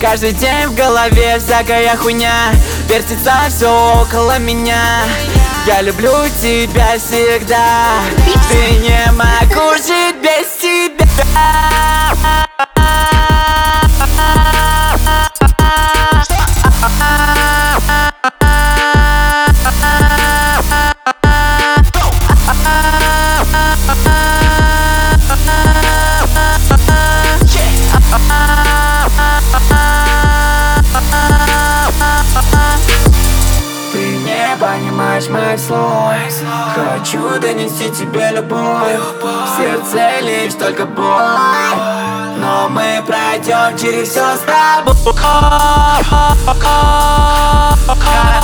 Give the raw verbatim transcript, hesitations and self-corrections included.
Каждый день в голове всякая хуйня, вертится все около меня. Я люблю тебя всегда, ты не могу жить без тебя. Ты не понимаешь моих слов, хочу донести тебе любовь. В сердце лишь только боль, но мы пройдем через все с тобой.